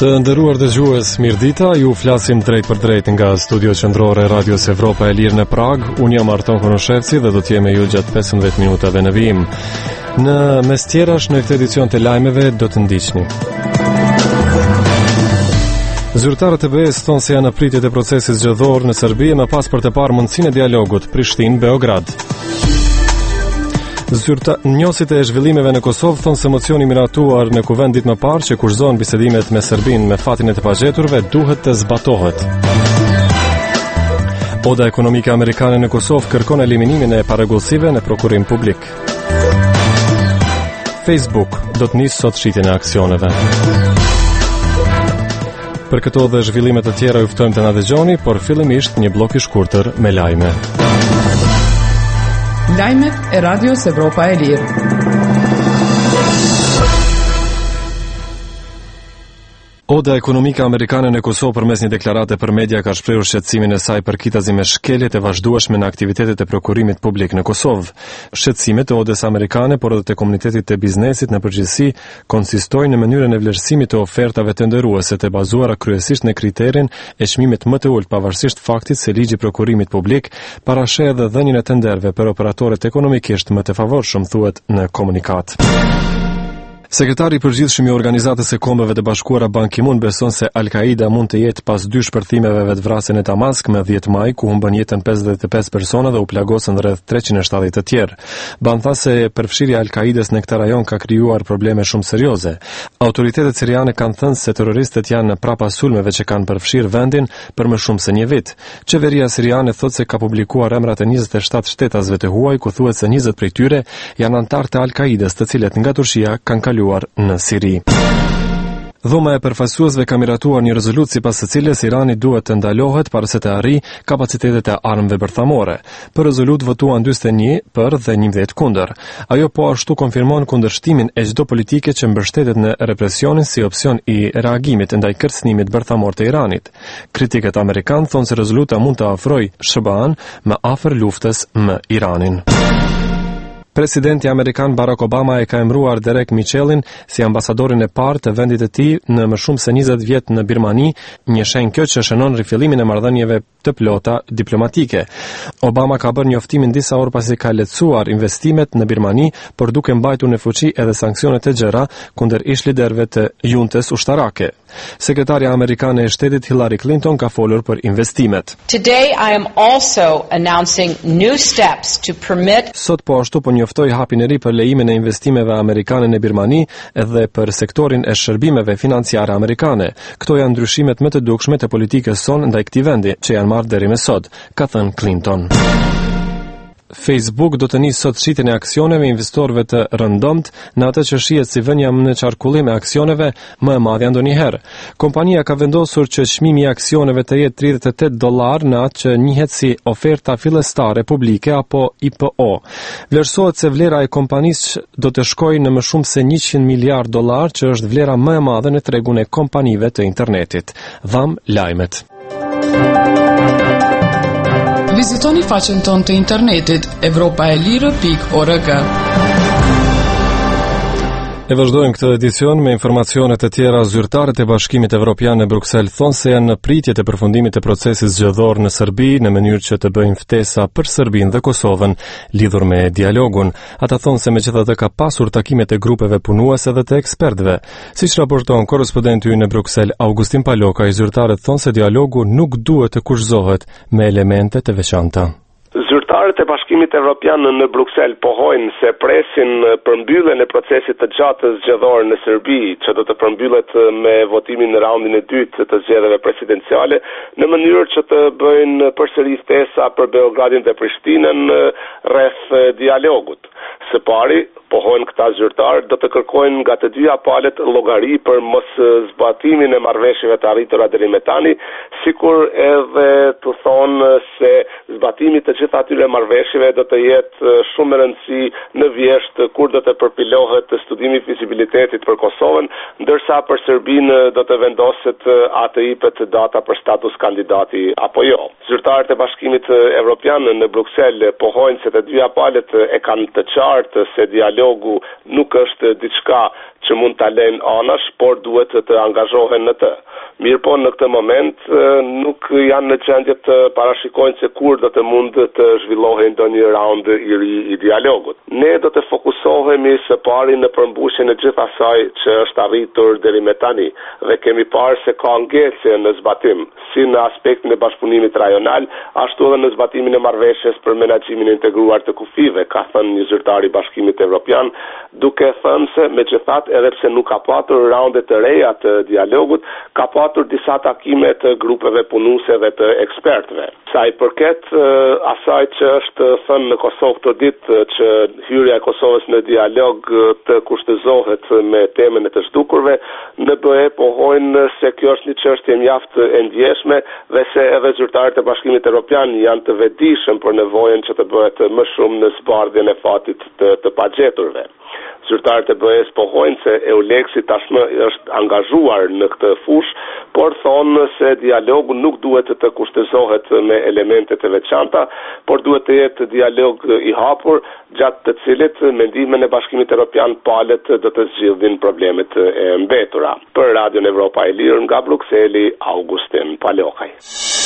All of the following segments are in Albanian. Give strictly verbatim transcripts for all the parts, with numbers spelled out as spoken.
Të nderuar dëgjues, mirëdita, ju flasim drejt për drejt nga studio qendrore e Radios Evropa e Lirë në Prag. Unë jam Arton Konoshevci dhe do të jem me ju gjatë pesëmbëdhjetë minutave në vijim. Në mes tjerash në këtë edicion të lajmeve do të ndiqni. Zyrtarët e B E-s thonë se janë në pritje të procesit zgjedhor në Serbi me pas për të parë mundësinë e dialogut Prishtinë-Beograd. Zyrta njësit e zhvillimeve në Kosovë thonë se mocioni miratuar në kuvend ditë më parë që kushton bisedimet me Serbinë me fatin e të pagjeturve duhet të zbatohet. Oda ekonomike amerikane në Kosovë kërkon eliminimin e parregullsive në prokurim publik. Facebook do të nisë sot shitjen e aksioneve. Për këto dhe zhvillimet të tjera ju ftojmë të na dëgjoni, por fillimisht një blok i shkurtër me lajme. Lajmet e Radios Evropa e Lirë. Oda ekonomike amerikane në Kosovë përmes një deklarate për media ka shprehur shqetësimin e saj për kitazi me shkeljet e vazhdueshme në aktivitetet e prokurimit publik në Kosovë. Shqetësimet e odës amerikane, por edhe të komunitetit të biznesit në përgjithësi, konsistojnë në mënyrën e vlerësimit të ofertave tenderuese të bazuara kryesisht në kriterin e çmimit më të ulët pavarësisht faktit se ligji i prokurimit publik parasheh edhe dhënien e tenderëve për operatorët ekonomikisht më të favorshëm, thuhet në komunikat. Sekretari i përgjithshëm i Organizatës së Kombeve të Bashkuara Ban Ki-moon beson se Al-Qaida mund të jetë pas dy shpërthimeve vetvrasje në Damask me dhjetë maj, ku humbën jetën pesëdhjetë e pesë persona dhe u plagosën rreth treqind e shtatëdhjetë të tjerë. Ban tha se përfshirja e Al-Qaides në këtë rajon ka krijuar probleme shumë serioze. Autoritetet siriane kanë thënë se terroristët janë prapa sulmeve që kanë përfshirë vendin për më shumë se një vit. Qeveria siriane thotë se ka publikuar emrat e njëzet e shtatë shtetasve të huaj, ku thuhet se njëzet prej tyre janë antarë të Al-Qaides, të cilët nga Turqia kanë kaluar në Siri. Dhoma e përfaqësuesve ka miratuar një rezolutë sipas së cilës Irani duhet të ndalohet para se të arrijë kapacitetet e armëve bërthamore. Për rezolutë votuan dyzet e një për dhe njëmbëdhjetë kundër. Ajo po ashtu konfirmon kundërshtimin e çdo politike që mbështetet në represionin si opsion i reagimit ndaj kërcënimit bërthamor të Iranit. Kritikët amerikanë thonë se rezoluta mund të afrojë S B A-n më afër luftës me Iranin. Presidenti amerikan Barack Obama e ka emëruar Derek Mitchellin si ambasadorin e parë të vendit të tij në më shumë se njëzet vjet në Birmani, një shenjë kjo që shënon rifillimin e marrëdhënieve të plota diplomatike. Obama ka bërë njoftimin disa orë pasi ka lehtësuar investimet në Birmani, por duke mbajtur në fuqi edhe sanksionet të gjera kundër ish liderëve të juntes ushtarake. Sekretarja amerikane e shtetit Hillary Clinton ka folur për investimet. Today I am also announcing new steps to permit Sot po ashtu po njoftoi hapin e ri për lejimin e investimeve amerikane në Birmani edhe për sektorin e shërbimeve financiare amerikane. Këto janë ndryshimet më të dukshme të politikës sonë ndaj këtij vendi, që janë marrë deri më sot, ka thënë Clinton. Facebook do të nisë sot shitjen e aksioneve investorëve të rëndomt në atë që shihet si vënia në qarkullim e aksioneve më e madhe ndonjëherë. Kompania ka vendosur që çmimi i aksioneve të jetë tridhjetë e tetë dollar në atë që njihet si oferta fillestare publike apo I P O. Vlerësohet se vlera e kompanisë do të shkojë në më shumë se njëqind miliard dollar, që është vlera më e madhe në tregun e kompanive të internetit. Dham lajmet. Vizitoni faqen tonë të internetit evropaelire pikë org. E vazhdojmë këtë edicion me informacione të tjera. Zyrtarët e Bashkimit Evropian në Bruksel thonë se janë në pritje të përfundimit të procesit zgjedhor në Serbi në mënyrë që të bëjnë ftesa për Serbinë dhe Kosovën lidhur me dialogun. Ata thonë se megjithatë ka pasur takimet e grupeve punuese dhe të ekspertëve. Siç raporton korrespondenti ynë në Bruksel Augustin Paloka, i zyrtarët thonë se dialogu nuk duhet të kushtohet me elemente të veçanta. Zyrtarët e Bashkimit Evropian në Bruksel pohojnë se presin përmbylljen e procesit të gjatë zgjedhor në Serbi, që do të përmbyllet me votimin në raundin e dytë të zgjedhjeve presidenciale, në mënyrë që të bëjnë përsëri ftesa për Beogradin dhe Prishtinën rreth dialogut. Së pari, pohojnë këta zyrtarë, do të kërkojnë nga të dyja palët llogari për mos zbatimin e marrëveshjeve të arritura deri më tani, sikur edhe të thonë se zbatimi të gjitha atyre këtyre marrëveshjeve do të jetë shumë e rëndësishme në vjesht kur do të përpilohet studimi i fizibilitetit për Kosovën, ndërsa për Serbinë do të vendoset a të jepet data për status kandidati apo jo. Zyrtarët e Bashkimit Evropian në Bruksel pohojnë se të dyja palët e kanë të qartë se dialogu nuk është diçka që mund ta lejnë anash, por duhet të angazhohen në të. Mirëpo në këtë moment nuk janë në gjendje të parashikojnë se kur do të mund të zhvillohej ndonjë raund i ri i dialogut. Ne do të fokusohemi së pari në përmbushjen e gjithë asaj që është arritur deri më tani dhe kemi parë se ka ngecje në zbatim, si në aspektin e bashkëpunimit rajonal, ashtu edhe në zbatimin e marrëveshjes për menaxhimin e integruar të kufive, ka thënë një zyrtar i Bashkimit Evropian, duke thënë se megjithatë edhe pse nuk ka patur raunde të reja të dialogut, ka patur disa takime të grupeve punuese dhe të ekspertëve. Sa i përket asaj që është thënë në Kosovë këtë ditë që hyrja e Kosovës në dialog të kushtëzohet me temën e të zhdukurve, në B E pohojnë se kjo është një çështje mjaft e ndjeshme dhe se edhe zyrtarët e Bashkimit Evropian janë të vetëdijshëm për nevojën që të bëhet më shumë në zbardhjen e fatit të, të pagjeturve. Zyrtarët e B E-s pohojnë se EULEX-i tashmë është angazhuar në këtë fushë, por thonë se dialogu nuk duhet të kushtëzohet me elemente të veçanta, por duhet të jetë dialog i hapur, gjatë të cilit mendimin e Bashkimit Evropian palët do të zgjidhin problemet e mbetura. Për Radion Evropa e Lirë nga Brukseli, Augustin Palokaj.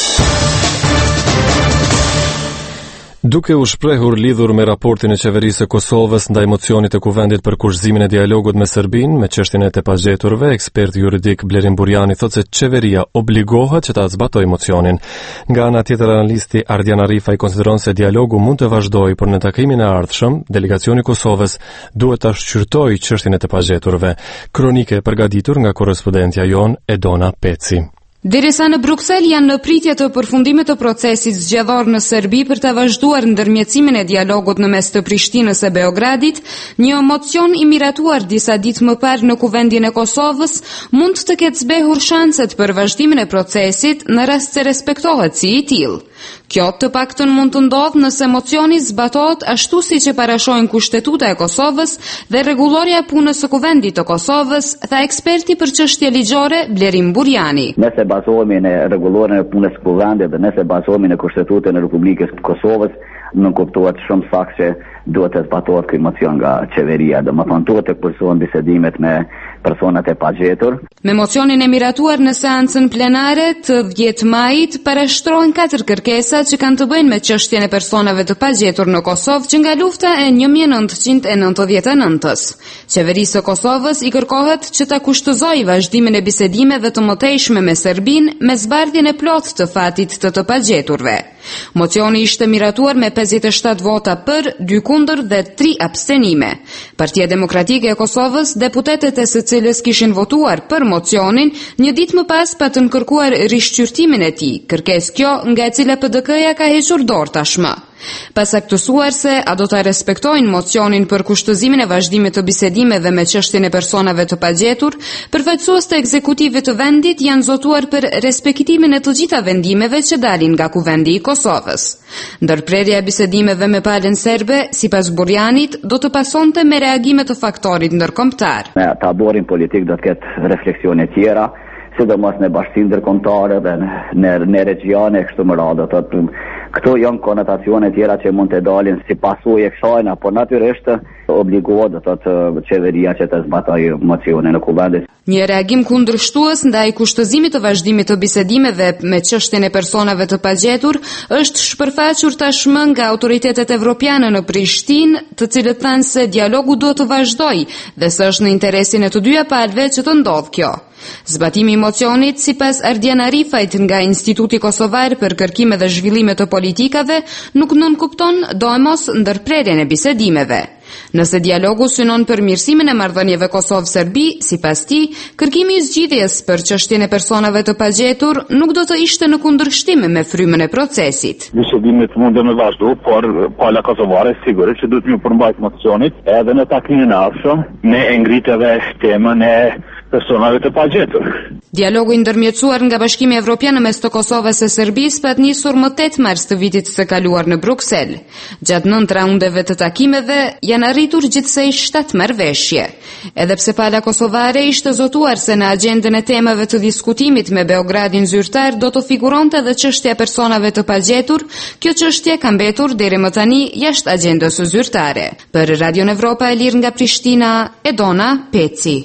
Duke u shprehur lidhur me raportin e qeverisë së Kosovës ndaj mocionit të kuvendit për kushtizimin e dialogut me Serbinë me çështjen e të pagjeturve, eksperti juridik Blerim Burjani thotë se qeveria obligohet që ta zbatojë mocionin. Nga ana tjetër, analisti Ardian Arifaj konsideron se dialogu mund të vazhdojë, por në takimin e ardhshëm, delegacioni i Kosovës duhet ta shqyrtojë çështjen e të pagjeturve. Kronike e përgatitur nga korrespondentja jon Edona Peci. Derisa në Bruksel janë në pritje të përfundimit të procesit zgjedhor në Serbi për të vazhduar ndërmjetësimin e dialogut në mes të Prishtinës e Beogradit, një mocion i miratuar disa ditë më parë në kuvendin e Kosovës mund të ketë zbehur shanset për vazhdimin e procesit në rast se respektohet si i tillë. Kjo të paktën mund të ndodhë nëse mocioni zbatohet ashtu siç e parashojnë Kushtetuta e Kosovës dhe rregullorja e punës së Kuvendit të Kosovës, tha eksperti për çështje ligjore Blerim Burjani. Nëse bazohemi në rregullorjen e punës së Kuvendit dhe nëse bazohemi në Kushtetutën e Republikës së Kosovës, nuk kuptohet shumë saktë që duhet të zbatohet ky mocion nga qeveria, domethënë duhet të kursohen bisedimet me personat e pagjetur. Me mocionin e miratuar në seancën plenare të dhjetë majit parashtrohen katër kërkesa që kanë të bëjnë me çështjen e personave të pagjetur në Kosovë që nga lufta e një mijë e nëntëqind e nëntëdhjetë e nëntës. Qeverisë së Kosovës i kërkohet që ta kushtëzojë vazhdimin e bisedimeve të mëtejshme me Serbinë me zbardhjen e plotë të fatit të të pagjeturve. Mocioni ishte miratuar me pesëdhjetë e shtatë vota për, dy kundër dhe tri abstenime. Partia Demokratike e Kosovës, deputetët e së cilës kishin votuar për mocionin, një ditë më pas patën kërkuar rishqyrtimin e tij, kërkesë kjo nga e cila P D K-ja ka hequr dorë tashmë. Pas aktësuar se a do ta respektojnë mocionin për kushtëzimin e vazhdimit të bisedimeve me çështjen e personave të pagjetur, përfaqësues të ekzekutivit të vendit janë zotuar për respektimin e të gjitha vendimeve që dalin nga Kuvendi i Kosovës. Ndërprerja e bisedimeve me palën serbe, sipas Burjanit, do të pasonte me reagime të faktorit ndërkombëtar. Në taborin politik do të ketë refleksione tjera, sidomos në bashkinë ndërkombëtare dhe në në regione kështu më radhë, do të këto janë konotacione tjera që mund të dalin si pasojë e kësaj, por natyrisht obligohet do të qeveria që të zbatojë mocionin e kuvendit. Një reagim kundërshtues ndaj kushtëzimit të vazhdimit të bisedimeve me çështjen e personave të pagjetur është shpërfaqur tashmë nga autoritetet evropiane në Prishtinë, të cilët thanë se dialogu duhet të vazhdojë dhe se është në interesin e të dyja palëve që të ndodhë kjo. Zbatimi i mocionit, sipas Ardian Arifajt nga Instituti Kosovar për kërkime dhe zhvillime të politikave, nuk nënkupton dojmos ndërprerjen e bisedimeve. Nëse dialogu synon për mirësimin e marrëdhënieve Kosovë-Serbi, sipas tij, kërkimi i zgjidhjes për çështjen e personave të pagjetur nuk do të ishte në kundërshtim me frymën e procesit. Bisedimet mund të vazhdo, por pala kosovare sigurisht që duhet të përmbajt mocionit edhe në takimin e ardhshëm, ne e ngriteve temën e personave të pagjetur. Dialogu i ndërmjetësuar nga Bashkimi Evropian mes të Kosovës e Serbisë pat nisur më tetë mars të vitit të kaluar në Bruksel. Gjatë nëntë raundeve të takimeve janë arritur gjithsej shtatë marrëveshje. Edhe pse pala kosovare ishte zotuar se në agjendën e temave të diskutimit me Beogradin zyrtar do të figuronte edhe çështja e personave të pagjetur, kjo çështje ka mbetur deri më tani jashtë agjendës zyrtare. Për Radio Evropa e Lirë nga Prishtina, Edona Peci.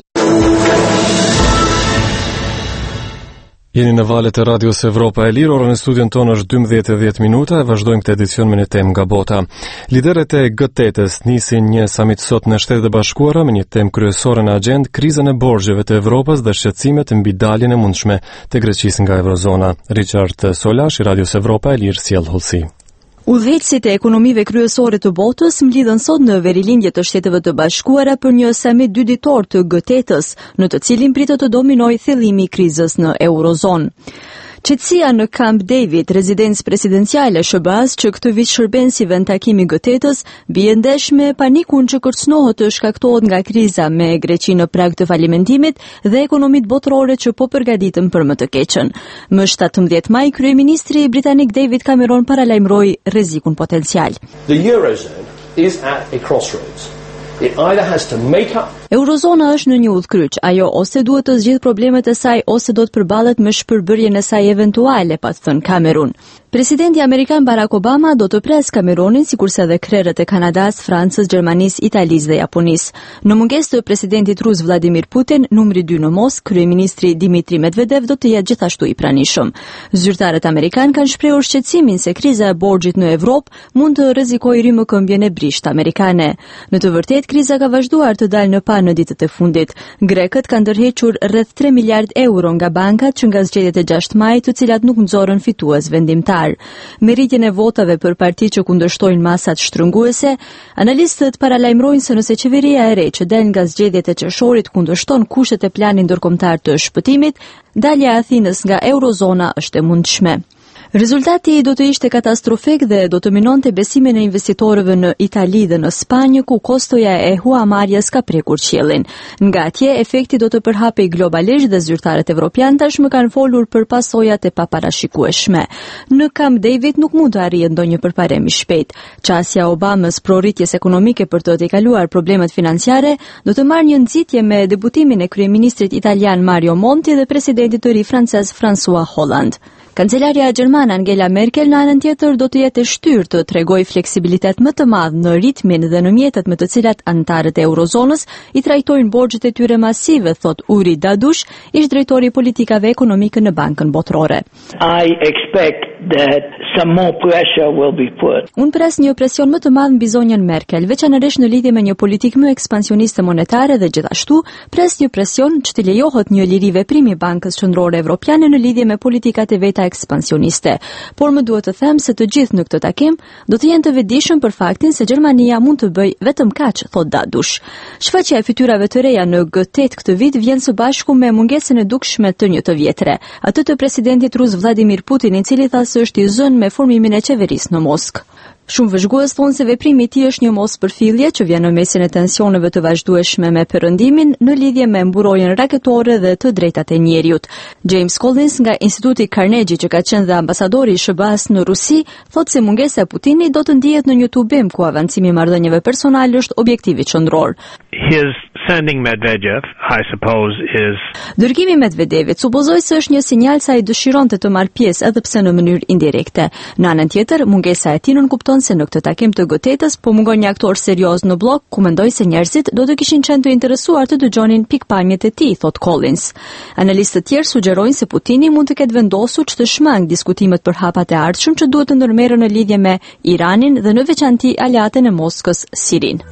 Jeni në valët e Radios Evropa e Lirë, ora në studion tonë është dymbëdhjetë e dhjetë minuta e vazhdojmë këtë edicion me një temë nga bota. Liderët e G tetës nisin një samit sot në Shtetet e Bashkuara me një temë kryesore në agjendë, krizën e borxheve të Evropës dhe shqetësimet mbi daljen e mundshme të Greqisë nga Eurozona. Richard Solash i Radios Evropa e Lirë sjell hollësi. Udhëheqësit e ekonomive kryesore të botës mblidhen sot në verilindje të Shteteve të Bashkuara për një samit dy ditor të G tetës, në të cilin pritet të dominojë thellimi i krizës në Eurozonë. Qetësia në Camp David, rezidencë presidenciale e S B A-s që këtë vit shërben si vend takimi G tetës, bie ndesh me panikun që kërcënohet të shkaktohet nga kriza me Greqi në prag të falimentimit dhe ekonomitë botërore që po përgatiten për më të keqen. Më shtatëmbëdhjetë maj, kryeministri britanik David Cameron paralajmëroi rrezikun potencial. The Eurozone is at a crossroads. It either has to make up. Eurozona është në një udhkryq, ajo ose duhet të zgjidhë problemet e saj ose do të përballet me shpërbërjen e saj eventuale, pa thënë Cameron. Presidenti amerikan Barack Obama do të pres Cameronin sikurse edhe krerët e Kanadas, Francës, Gjermanisë, Italisë dhe Japonisë. Në mungesë të presidentit rus Vladimir Putin, numri dy në Moskë, kryeministri Dmitri Medvedev do të jetë gjithashtu i pranishëm. Zyrtarët amerikan kanë shprehur shqetësimin se kriza e borxhit në Evropë mund të rrezikojë rymëkëmbjen e brisht amerikane. Në të vërtetë, kriza ka vazhduar të dalë në pa në ditët e fundit. Grekët kanë ndërhequr rreth tre miliard euro nga bankat që nga zgjedhjet e gjashtë majit, të cilat nuk nxorën fitues vendimtar. Me rritjen e votave për parti që kundërshtojnë masat shtrënguese, analistët paralajmërojnë se nëse qeveria e re që del nga zgjedhjet e qershorit kundërshton kushtet e planit ndërkombëtar të shpëtimit, dalja e Athinës nga Eurozona është e mundshme. Rezultati do të ishte katastrofik dhe do të minonte besimin e investitorëve në Itali dhe në Spanjë, ku kostoja e huamarrjes ka prekur qiellin. Nga atje, efekti do të përhapej globalisht dhe zyrtarët evropian tashmë kanë folur për pasojat e paparashikueshme. Në Camp David nuk mund të arrihet ndonjë përparem i shpejt. Qasja Obamës pro rritjes ekonomike për të tejkaluar problemet financiare do të marrë një nxitje me debutimin e kryeministrit italian Mario Monti dhe presidentit të ri francez François Hollande. Kancelaria gjermane Angela Merkel në anën tjetër do të jetë e shtyrë të tregojë fleksibilitet më të madh në ritmin dhe në mjetet me të cilat anëtarët e Eurozonës i trajtojnë borxhet e tyre masive, thot Uri Dadush, ish drejtori politikave ekonomike në Bankën Botërore. I expect that some more pressure will be put. Unë pres një presion më të madh mbi zonjën Merkel, veçanërisht në lidhje me një politikë më ekspansioniste monetare dhe gjithashtu pres një presion që të lejohet një liri veprimi Bankës Qendrore Evropiane në lidhje me politikat e veta ekspansioniste. Por më duhet të them se të gjithë në këtë takim do të jenë të vetëdijshëm për faktin se Gjermania mund të bëjë vetëm kaq, thot Dadush. Shfaqja e fytyrave të reja në G tetë këtë vit vjen së bashku me mungesën e dukshme të një të vjetre, atë të presidentit rus Vladimir Putin, i cili tha se është i zënë me formimin e qeverisë në Moskë. Shumë vëzhgues thonë se veprimi i tij është një mospërfillje që vjen në mesin e tensioneve të vazhdueshme me Perëndimin në lidhje me mburojjen raketore dhe të drejtat e njerëzit. James Collins nga Instituti Carnegie, që ka qenë dhe ambasadori i S B A-s në Rusi, thotë se mungesa e Putinit do të ndihet në një tubim ku avancimi i marrëdhënieve personale është objektivi qendror. His sending Medvedev, I suppose, is Dërgimi i Medvedevit supozoj se është një sinjal se ai dëshironte të marrë pjesë edhe pse në mënyrë indirekte. Në anën tjetër, mungesa e tij nuk kupton se në këtë takim të G tetës po mungon një aktor serioz në blok, ku mendoj se njerëzit do të kishin qenë të interesuar të dëgjonin pikpamjet e tij, thot Collins. Analistët tjerë sugjerojnë se Putini mund të ketë vendosur që të shmang diskutimet për hapat e ardhshëm që duhet të ndërmerren në lidhje me Iranin dhe në veçanti aleaten e Moskës, Sirin.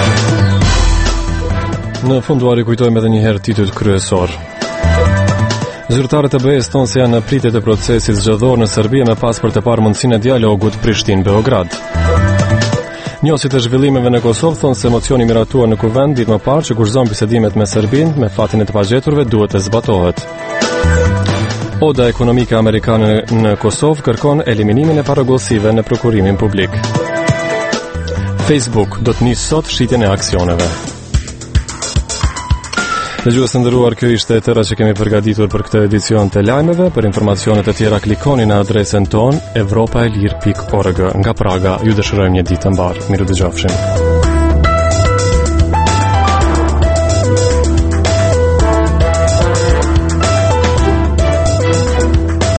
Në funduar i kujtojmë edhe një herë titujt kryesor. Zyrtarët e B E S thonë se janë në pritje të procesit zgjedhor në Serbi me pas për të parë mundësinë e dialogut Prishtinë-Beograd. Njësit e zhvillimeve në Kosovë thonë se emocioni miratuar në kuvend ditë më parë që kurzon bisedimet me Serbinë me fatin e të pagjeturve duhet të zbatohet. Oda ekonomike amerikane në Kosovë kërkon eliminimin e parregullsive në prokurimin publik. Facebook do të nisë sot shitjen e aksioneve. Dëgjues të nderuar, kjo ishte e tëra që kemi përgatitur për këtë edicion të lajmeve. Për informacionet e tjera klikoni në adresën tonë evropaelir pikë org. Nga Praga ju dëshirojmë një ditë të mbarë. Miru dëgjofshim.